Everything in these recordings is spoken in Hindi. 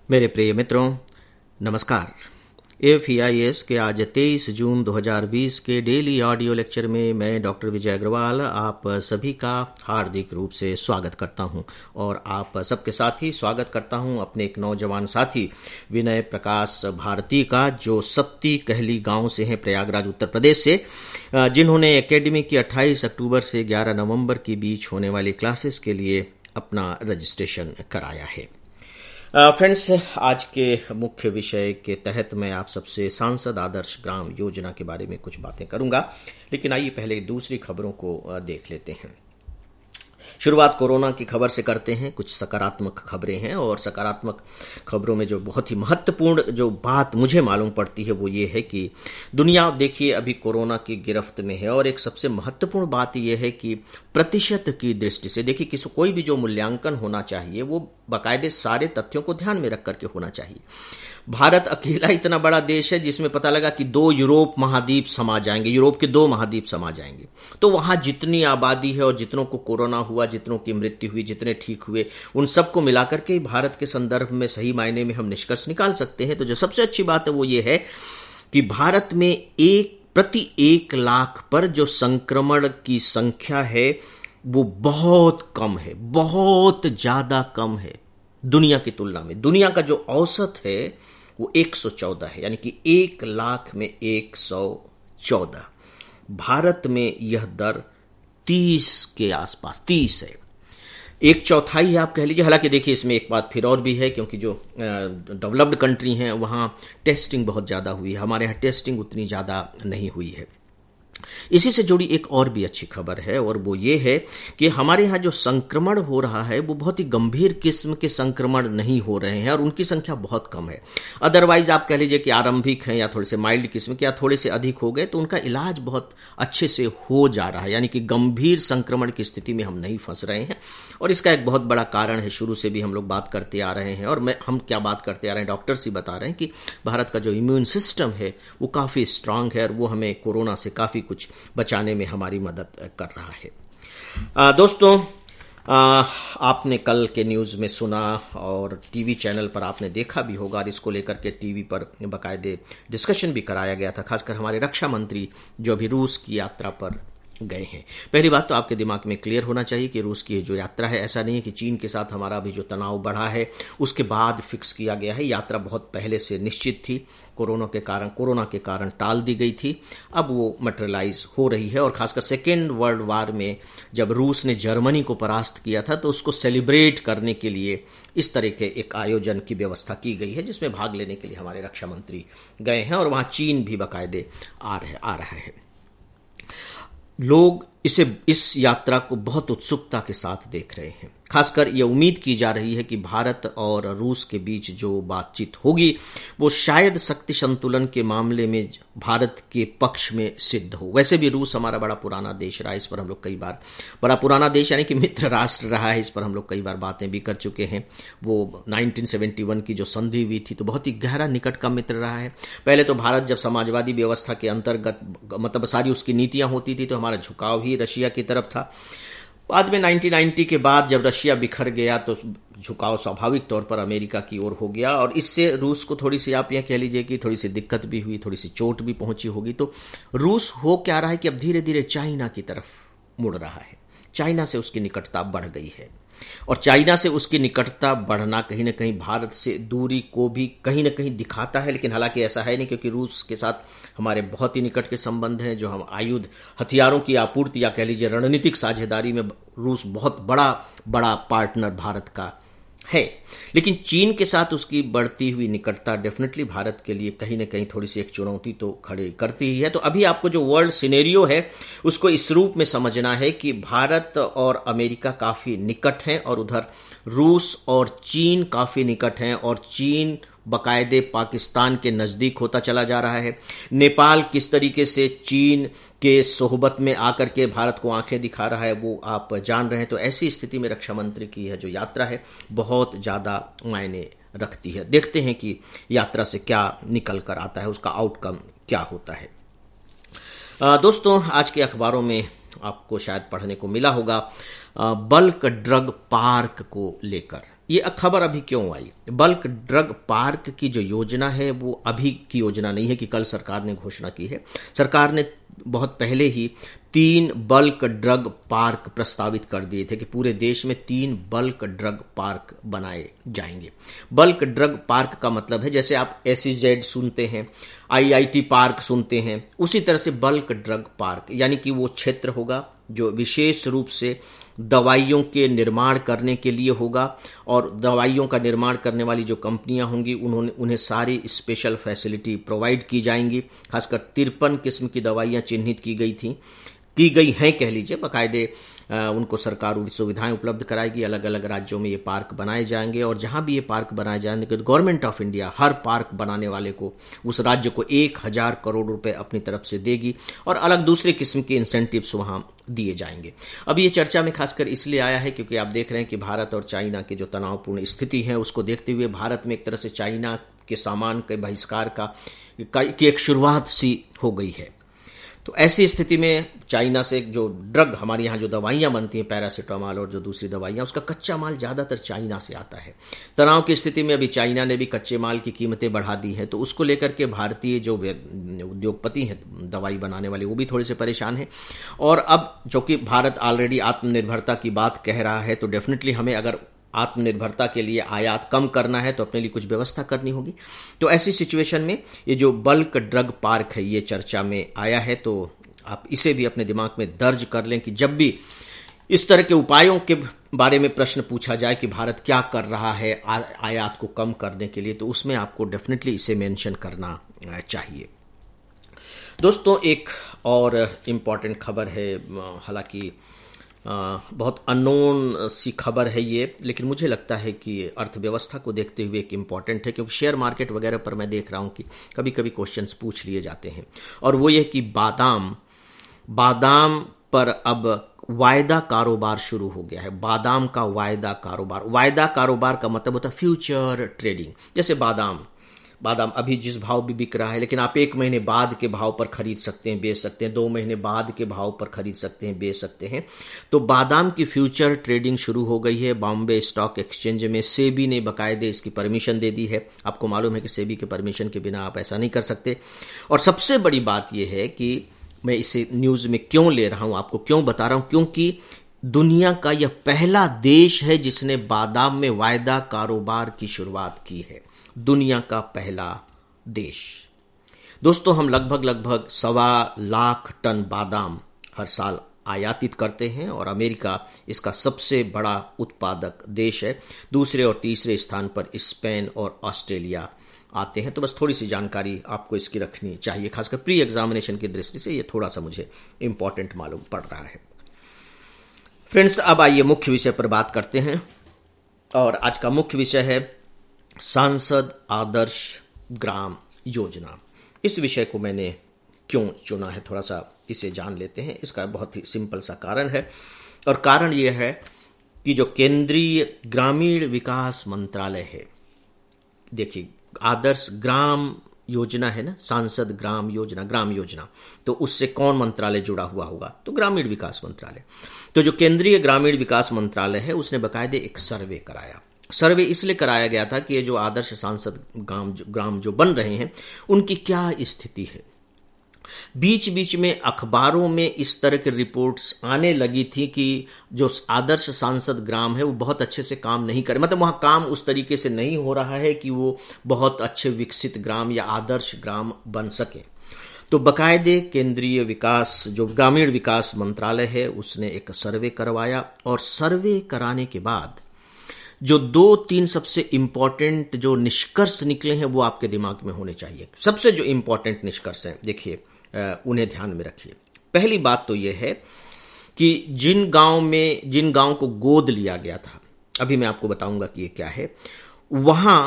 मेरे प्रिय मित्रों, नमस्कार। AFEIS के आज 23 जून 2020 के डेली ऑडियो लेक्चर में मैं डॉक्टर विजय अग्रवाल आप सभी का हार्दिक रूप से स्वागत करता हूं और आप सबके साथ ही स्वागत करता हूं अपने एक नौजवान साथी विनय प्रकाश भारती का, जो सत्ती कहली गांव से हैं, प्रयागराज उत्तर प्रदेश से, जिन्होंने एकेडमी की 28 अक्टूबर से 11 नवंबर के बीच होने वाली क्लासेस के लिए अपना रजिस्ट्रेशन कराया है। फ्रेंड्स, आज के मुख्य विषय के तहत मैं आप सबसे सांसद आदर्श ग्राम योजना के बारे में कुछ बातें करूंगा, लेकिन आइए पहले दूसरी खबरों को देख लेते हैं। शुरुआत कोरोना की खबर से करते हैं। कुछ सकारात्मक खबरें हैं और सकारात्मक खबरों में जो बहुत ही महत्वपूर्ण जो बात मुझे मालूम पड़ती है वो ये है कि दुनिया देखिए अभी कोरोना की गिरफ्त में है और एक सबसे महत्वपूर्ण बात यह है कि प्रतिशत की दृष्टि से देखिए कोई भी जो मूल्यांकन होना चाहिए वो बाकायदे सारे तथ्यों को ध्यान में रख करके होना चाहिए। भारत अकेला इतना बड़ा देश है जिसमें पता लगा कि 2 यूरोप महाद्वीप समा जाएंगे, यूरोप के 2 महाद्वीप समा जाएंगे। तो वहां जितनी आबादी है और जितनों को कोरोना हुआ, जितनों की मृत्यु हुई, जितने ठीक हुए, उन सबको मिलाकर के भारत के संदर्भ में सही मायने में हम निष्कर्ष निकाल सकते हैं। तो जो सबसे अच्छी बात है वो ये है कि भारत में प्रति 1 लाख पर जो संक्रमण की संख्या है वो बहुत कम है, बहुत ज्यादा कम है दुनिया की तुलना में। दुनिया का जो औसत है वो 114 है, यानी कि 1 लाख में 114। भारत में यह दर 30 के आसपास 30 है, 1/4 आप कह लीजिए। हालांकि देखिए इसमें एक बात फिर और भी है, क्योंकि जो डेवलप्ड कंट्री हैं वहां टेस्टिंग बहुत ज्यादा हुई है, हमारे यहाँ टेस्टिंग उतनी ज्यादा नहीं हुई है। इसी से जुड़ी एक और भी अच्छी खबर है और वो ये है कि हमारे यहाँ जो संक्रमण हो रहा है वो बहुत ही गंभीर किस्म के संक्रमण नहीं हो रहे हैं और उनकी संख्या बहुत कम है। अदरवाइज आप कह लीजिए कि आरंभिक हैं या थोड़े से माइल्ड किस्म के या थोड़े से अधिक हो गए तो उनका इलाज बहुत अच्छे से हो जा रहा है, यानी कि गंभीर संक्रमण की स्थिति में हम नहीं फंस रहे हैं। और इसका एक बहुत बड़ा कारण है, शुरू से भी हम लोग बात करते आ रहे हैं और हम क्या बात करते आ रहे हैं, डॉक्टर्स ही बता रहे हैं कि भारत का जो इम्यून सिस्टम है वो काफ़ी स्ट्रांग है और वो हमें कोरोना से काफ़ी कुछ बचाने में हमारी मदद कर रहा है। दोस्तों, आपने कल के न्यूज़ में सुना और टीवी चैनल पर आपने देखा भी होगा और इसको लेकर के टीवी पर बाकायदे डिस्कशन भी कराया गया था, खासकर हमारे रक्षा मंत्री जो अभी रूस की यात्रा पर गए हैं। पहली बात तो आपके दिमाग में क्लियर होना चाहिए कि रूस की जो यात्रा है, ऐसा नहीं है कि चीन के साथ हमारा अभी जो तनाव बढ़ा है उसके बाद फिक्स किया गया है। यात्रा बहुत पहले से निश्चित थी, कोरोना के कारण टाल दी गई थी। अब वो मटेरियलाइज हो रही है और खासकर सेकेंड वर्ल्ड वार में जब रूस ने जर्मनी को परास्त किया था तो उसको सेलिब्रेट करने के लिए इस तरह के एक आयोजन की व्यवस्था की गई है, जिसमें भाग लेने के लिए हमारे रक्षा मंत्री गए हैं और वहां चीन भी बाकायदे आ रहा है। लोग इस यात्रा को बहुत उत्सुकता के साथ देख रहे हैं। खासकर ये उम्मीद की जा रही है कि भारत और रूस के बीच जो बातचीत होगी वो शायद शक्ति संतुलन के मामले में भारत के पक्ष में सिद्ध हो। वैसे भी रूस हमारा बड़ा पुराना देश रहा है, इस पर हम लोग कई बार, बड़ा पुराना देश यानी कि मित्र राष्ट्र रहा है, इस पर हम लोग कई बार बातें भी कर चुके हैं। वो 1971 की जो संधि हुई थी तो बहुत ही गहरा निकट का मित्र रहा है। पहले तो भारत जब समाजवादी व्यवस्था के अंतर्गत मतलब सारी उसकी नीतियां होती थी तो हमारा झुकाव ही रशिया की तरफ था। बाद में 1990 के बाद जब रशिया बिखर गया तो झुकाव स्वाभाविक तौर पर अमेरिका की ओर हो गया और इससे रूस को थोड़ी सी, आप यह कह लीजिए कि थोड़ी सी दिक्कत भी हुई, थोड़ी सी चोट भी पहुंची होगी। तो रूस हो क्या रहा है कि अब धीरे धीरे चाइना की तरफ मुड़ रहा है, चाइना से उसकी निकटता बढ़ गई है और चाइना से उसकी निकटता बढ़ना कहीं ना कहीं भारत से दूरी को भी कहीं ना कहीं दिखाता है। लेकिन हालांकि ऐसा है नहीं, क्योंकि रूस के साथ हमारे बहुत ही निकट के संबंध हैं। जो हम आयुध हथियारों की आपूर्ति या कह लीजिए रणनीतिक साझेदारी में रूस बहुत बड़ा पार्टनर भारत का है। लेकिन चीन के साथ उसकी बढ़ती हुई निकटता डेफिनेटली भारत के लिए कहीं ना कहीं थोड़ी सी एक चुनौती तो खड़ी करती ही है। तो अभी आपको जो वर्ल्ड सिनेरियो है उसको इस रूप में समझना है कि भारत और अमेरिका काफी निकट हैं और उधर रूस और चीन काफी निकट हैं और चीन बाकायदे पाकिस्तान के नजदीक होता चला जा रहा है। नेपाल किस तरीके से चीन के सोहबत में आकर के भारत को आंखें दिखा रहा है वो आप जान रहे हैं। तो ऐसी स्थिति में रक्षा मंत्री की यह जो यात्रा है बहुत ज्यादा मायने रखती है। देखते हैं कि यात्रा से क्या निकल कर आता है, उसका आउटकम क्या होता है। दोस्तों, आज के अखबारों में आपको शायद पढ़ने को मिला होगा बल्क ड्रग पार्क को लेकर। ये खबर अभी क्यों आई? बल्क ड्रग पार्क की जो योजना है वो अभी की योजना नहीं है कि कल सरकार ने घोषणा की है। सरकार ने बहुत पहले ही 3 बल्क ड्रग पार्क प्रस्तावित कर दिए थे कि पूरे देश में 3 बल्क ड्रग पार्क बनाए जाएंगे। बल्क ड्रग पार्क का मतलब है जैसे आप SEZ सुनते हैं, IIT पार्क सुनते हैं, उसी तरह से बल्क ड्रग पार्क यानी कि वो क्षेत्र होगा जो विशेष रूप से दवाइयों के निर्माण करने के लिए होगा, और दवाइयों का निर्माण करने वाली जो कंपनियां होंगी उन्हें सारी स्पेशल फैसिलिटी प्रोवाइड की जाएंगी। खासकर 53 किस्म की दवाइयां चिन्हित की गई हैं कह लीजिए, बाकायदे उनको सरकार सुविधाएं उपलब्ध कराएगी। अलग अलग राज्यों में ये पार्क बनाए जाएंगे, और जहां भी ये पार्क बनाए जाएंगे तो गवर्नमेंट ऑफ इंडिया हर पार्क बनाने वाले को, उस राज्य को 1000 करोड़ रुपए अपनी तरफ से देगी, और अलग दूसरे किस्म के इंसेंटिव्स वहां दिए जाएंगे। अब ये चर्चा में खासकर इसलिए आया है क्योंकि आप देख रहे हैं कि भारत और चाइना की जो तनावपूर्ण स्थिति है उसको देखते हुए भारत में एक तरह से चाइना के सामान के बहिष्कार की एक शुरुआत सी हो गई है। तो ऐसी स्थिति में चाइना से जो ड्रग, हमारे यहाँ जो दवाइयाँ बनती हैं पैरासीटामोल और जो दूसरी दवाइयाँ, उसका कच्चा माल ज़्यादातर चाइना से आता है। तनाव की स्थिति में अभी चाइना ने भी कच्चे माल की कीमतें बढ़ा दी हैं, तो उसको लेकर के भारतीय जो उद्योगपति हैं दवाई बनाने वाले वो भी थोड़े से परेशान हैं। और अब चूंकि भारत ऑलरेडी आत्मनिर्भरता की बात कह रहा है, तो डेफिनेटली हमें अगर आत्मनिर्भरता के लिए आयात कम करना है तो अपने लिए कुछ व्यवस्था करनी होगी। तो ऐसी सिचुएशन में ये जो बल्क ड्रग पार्क है ये चर्चा में आया है, तो आप इसे भी अपने दिमाग में दर्ज कर लें कि जब भी इस तरह के उपायों के बारे में प्रश्न पूछा जाए कि भारत क्या कर रहा है आयात को कम करने के लिए, तो उसमें आपको डेफिनेटली इसे मेंशन करना चाहिए। दोस्तों, एक और इम्पॉर्टेंट खबर है, हालांकि बहुत अननोन सी खबर है ये, लेकिन मुझे लगता है कि अर्थव्यवस्था को देखते हुए एक इम्पॉर्टेंट है, क्योंकि शेयर मार्केट वगैरह पर मैं देख रहा हूं कि कभी कभी क्वेश्चंस पूछ लिए जाते हैं, और वो ये कि बादाम पर अब वायदा कारोबार शुरू हो गया है। बादाम का वायदा कारोबार का मतलब होता है फ्यूचर ट्रेडिंग। जैसे बादाम अभी जिस भाव भी बिक रहा है, लेकिन आप 1 महीने बाद के भाव पर खरीद सकते हैं, बेच सकते हैं, 2 महीने बाद के भाव पर खरीद सकते हैं, बेच सकते हैं। तो बादाम की फ्यूचर ट्रेडिंग शुरू हो गई है बॉम्बे स्टॉक एक्सचेंज में। सेबी ने बाकायदे इसकी परमिशन दे दी है। आपको मालूम है कि सेबी के परमिशन के बिना आप ऐसा नहीं कर सकते। और सबसे बड़ी बात यह है कि मैं इसे न्यूज में क्यों ले रहा हूं, आपको क्यों बता रहा हूं, क्योंकि दुनिया का यह पहला देश है जिसने बादाम में वायदा कारोबार की शुरुआत की है। दुनिया का पहला देश। दोस्तों, हम लगभग 1.25 लाख टन बादाम हर साल आयातित करते हैं, और अमेरिका इसका सबसे बड़ा उत्पादक देश है। दूसरे और तीसरे स्थान पर स्पेन और ऑस्ट्रेलिया आते हैं। तो बस थोड़ी सी जानकारी आपको इसकी रखनी चाहिए, खासकर प्री एग्जामिनेशन की दृष्टि से ये थोड़ा सा मुझे इंपॉर्टेंट मालूम पड़ रहा है। फ्रेंड्स, अब आइए मुख्य विषय पर बात करते हैं, और आज का मुख्य विषय है सांसद आदर्श ग्राम योजना। इस विषय को मैंने क्यों चुना है, थोड़ा सा इसे जान लेते हैं। इसका बहुत ही सिंपल सा कारण है, और कारण यह है कि जो केंद्रीय ग्रामीण विकास मंत्रालय है, देखिए आदर्श ग्राम योजना है ना, सांसद ग्राम योजना, तो उससे कौन मंत्रालय जुड़ा हुआ होगा? तो ग्रामीण विकास मंत्रालय। तो जो केंद्रीय ग्रामीण विकास मंत्रालय है उसने बाकायदे एक सर्वे कराया। सर्वे इसलिए कराया गया था कि ये जो आदर्श सांसद ग्राम जो बन रहे हैं उनकी क्या स्थिति है। बीच बीच में अखबारों में इस तरह की रिपोर्ट्स आने लगी थी कि जो आदर्श सांसद ग्राम है वो बहुत अच्छे से काम नहीं करे, मतलब वहां काम उस तरीके से नहीं हो रहा है कि वो बहुत अच्छे विकसित ग्राम या आदर्श ग्राम बन सके। तो बकायदे केंद्रीय विकास जो ग्रामीण विकास मंत्रालय है उसने एक सर्वे करवाया, और सर्वे कराने के बाद जो 2-3 सबसे इंपॉर्टेंट जो निष्कर्ष निकले हैं वो आपके दिमाग में होने चाहिए। सबसे जो इंपॉर्टेंट निष्कर्ष हैं, देखिए उन्हें ध्यान में रखिए। पहली बात तो यह है कि जिन गांव को गोद लिया गया था, अभी मैं आपको बताऊंगा कि ये क्या है, वहां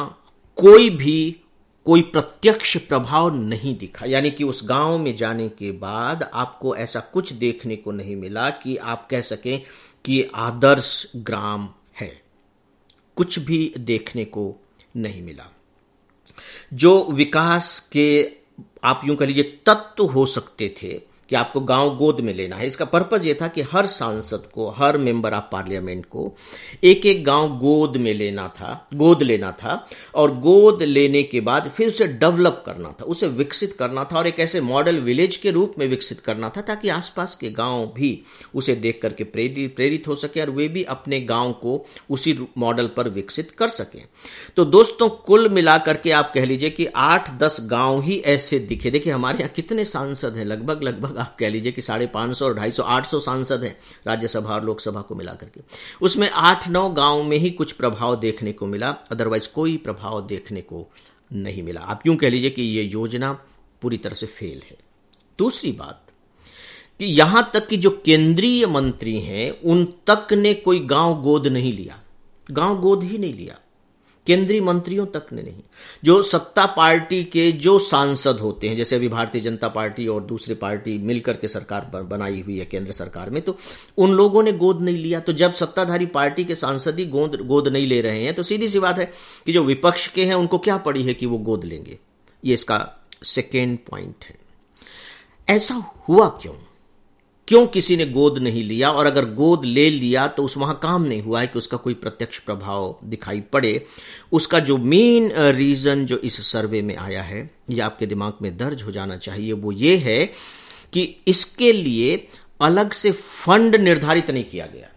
कोई प्रत्यक्ष प्रभाव नहीं दिखा। यानी कि उस गांव में जाने के बाद आपको ऐसा कुछ देखने को नहीं मिला कि आप कह सकें कि आदर्श ग्राम है। कुछ भी देखने को नहीं मिला। जो विकास के आप यूं कह लीजिए तत्व हो सकते थे कि आपको गांव गोद में लेना है। इसका पर्पज ये था कि हर सांसद को, हर मेंबर ऑफ पार्लियामेंट को एक एक गांव गोद लेना था और गोद लेने के बाद फिर उसे डेवलप करना था, उसे विकसित करना था और एक ऐसे मॉडल विलेज के रूप में विकसित करना था ताकि आसपास के गांव भी उसे देख करके प्रेरित हो सके और वे भी अपने गांव को उसी मॉडल पर विकसित कर सके। तो दोस्तों, कुल मिलाकर के आप कह लीजिए कि 8-10 गांव ही ऐसे दिखे। देखिए हमारे यहाँ कितने सांसद हैं, लगभग आप कह लीजिए कि 550 और 250, 800 सांसद हैं राज्यसभा और लोकसभा को मिलाकर के। उसमें 8-9 गांव में ही कुछ प्रभाव देखने को मिला, अदरवाइज कोई प्रभाव देखने को नहीं मिला। आप यूं कह लीजिए कि यह योजना पूरी तरह से फेल है। दूसरी बात कि यहां तक कि जो केंद्रीय मंत्री हैं उन तक ने कोई गांव गोद नहीं लिया, गांव गोद ही नहीं लिया, केंद्रीय मंत्रियों तक ने नहीं। जो सत्ता पार्टी के जो सांसद होते हैं, जैसे अभी भारतीय जनता पार्टी और दूसरी पार्टी मिलकर के सरकार बनाई हुई है केंद्र सरकार में, तो उन लोगों ने गोद नहीं लिया। तो जब सत्ताधारी पार्टी के सांसद ही गोद नहीं ले रहे हैं तो सीधी सी बात है कि जो विपक्ष के हैं उनको क्या पड़ी है कि वो गोद लेंगे। ये इसका सेकेंड पॉइंट है। ऐसा हुआ क्यों किसी ने गोद नहीं लिया, और अगर गोद ले लिया तो उस वहां काम नहीं हुआ है कि उसका कोई प्रत्यक्ष प्रभाव दिखाई पड़े। उसका जो मेन रीजन जो इस सर्वे में आया है, ये आपके दिमाग में दर्ज हो जाना चाहिए, वो ये है कि इसके लिए अलग से फंड निर्धारित नहीं किया गया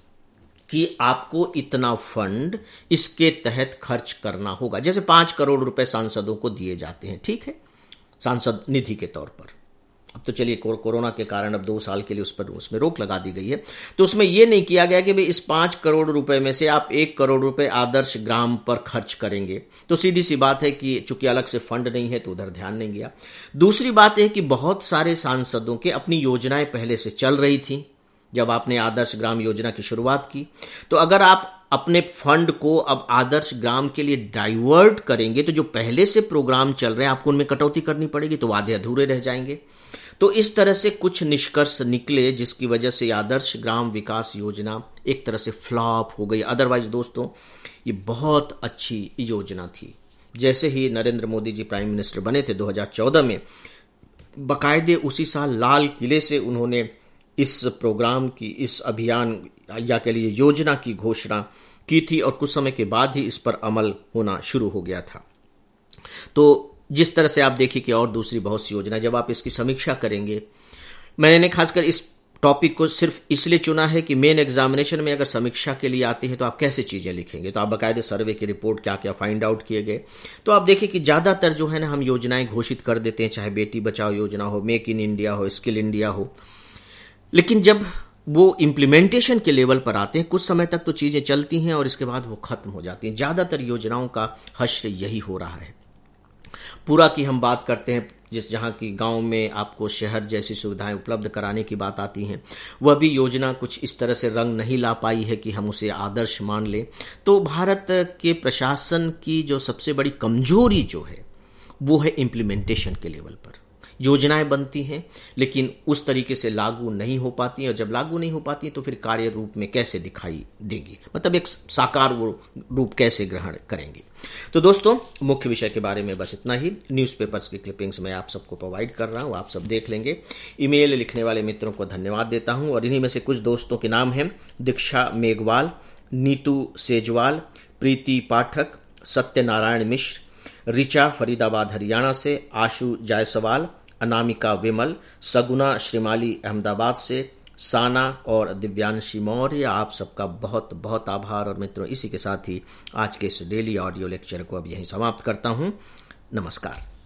कि आपको इतना फंड इसके तहत खर्च करना होगा। जैसे 5 करोड़ रुपए सांसदों को दिए जाते हैं, ठीक है, सांसद निधि के तौर पर। अब तो चलिए कोरोना के कारण अब 2 साल के लिए उसमें रोक लगा दी गई है। तो उसमें यह नहीं किया गया कि भाई इस 5 करोड़ रुपए में से आप 1 करोड़ रुपए आदर्श ग्राम पर खर्च करेंगे। तो सीधी सी बात है कि चूंकि अलग से फंड नहीं है तो उधर ध्यान नहीं गया। दूसरी बात यह कि बहुत सारे सांसदों के अपनी योजनाएं पहले से चल रही थी जब आपने आदर्श ग्राम योजना की शुरुआत की। तो अगर आप अपने फंड को अब आदर्श ग्राम के लिए डाइवर्ट करेंगे तो जो पहले से प्रोग्राम चल रहे हैं आपको उनमें कटौती करनी पड़ेगी, तो आधे अधूरे रह जाएंगे। तो इस तरह से कुछ निष्कर्ष निकले जिसकी वजह से आदर्श ग्राम विकास योजना एक तरह से फ्लॉप हो गई। अदरवाइज दोस्तों ये बहुत अच्छी योजना थी। जैसे ही नरेंद्र मोदी जी प्राइम मिनिस्टर बने थे 2014 में, बाकायदे उसी साल लाल किले से उन्होंने इस प्रोग्राम की, इस अभियान या के लिए योजना की घोषणा की थी और कुछ समय के बाद ही इस पर अमल होना शुरू हो गया था। तो जिस तरह से आप देखिए कि और दूसरी बहुत सी योजना, जब आप इसकी समीक्षा करेंगे, मैंने खासकर इस टॉपिक को सिर्फ इसलिए चुना है कि मेन एग्जामिनेशन में अगर समीक्षा के लिए आती है तो आप कैसे चीजें लिखेंगे। तो आप बाकायदे सर्वे की रिपोर्ट क्या क्या फाइंड आउट किए गए, तो आप देखिए कि ज्यादातर जो है ना हम योजनाएं घोषित कर देते हैं, चाहे बेटी बचाओ योजना हो, मेक इन इंडिया हो, स्किल इंडिया हो, लेकिन जब वो इम्प्लीमेंटेशन के लेवल पर आते हैं कुछ समय तक तो चीजें चलती हैं और इसके बाद वो खत्म हो जाती हैं। ज्यादातर योजनाओं का हश्र यही हो रहा है। पूरा की हम बात करते हैं जहां की गांव में आपको शहर जैसी सुविधाएं उपलब्ध कराने की बात आती है, वह भी योजना कुछ इस तरह से रंग नहीं ला पाई है कि हम उसे आदर्श मान लें। तो भारत के प्रशासन की जो सबसे बड़ी कमजोरी जो है वो है इम्प्लीमेंटेशन के लेवल पर। योजनाएं बनती हैं लेकिन उस तरीके से लागू नहीं हो पाती, और जब लागू नहीं हो पाती तो फिर कार्य रूप में कैसे दिखाई देगी, मतलब एक साकार वो रूप कैसे ग्रहण करेंगे। तो दोस्तों मुख्य विषय के बारे में बस इतना ही। न्यूज़पेपर्स की क्लिपिंग्स मैं आप सबको प्रोवाइड कर रहा हूं, आप सब देख लेंगे। ईमेल लिखने वाले मित्रों को धन्यवाद देता हूं, और इन्हीं में से कुछ दोस्तों के नाम हैं: दीक्षा मेघवाल, नीतू सेजवाल, प्रीति पाठक, सत्यनारायण मिश्र, रिचा फरीदाबाद हरियाणा से, आशु जायसवाल, अनामिका विमल, सगुना श्रीमाली अहमदाबाद से, साना और दिव्यांशी मौर्य। आप सबका बहुत बहुत आभार। और मित्रों इसी के साथ ही आज के इस डेली ऑडियो लेक्चर को अब यहीं समाप्त करता हूं। नमस्कार।